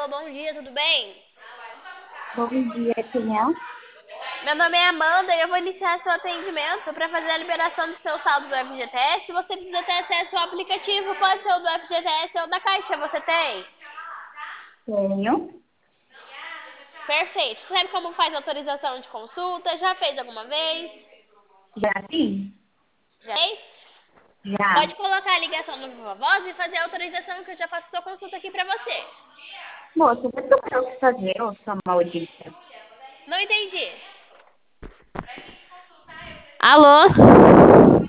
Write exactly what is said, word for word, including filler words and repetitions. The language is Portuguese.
bom dia, tudo bem? Bom dia, quem é? Meu nome é Amanda e eu vou iniciar seu atendimento para fazer a liberação do seu saldo do F G T S. Você precisa ter acesso ao aplicativo, pode ser o do F G T S ou da Caixa, você tem? Tenho. Perfeito. Você sabe como faz autorização de consulta? Já fez alguma vez? Já sim? Já fez? Pode Já. colocar a ligação no Viva Voz e fazer a autorização que eu já faço sua consulta aqui para você. Moço, você procurou o que fazer, ô sua maldita? Não entendi. Alô?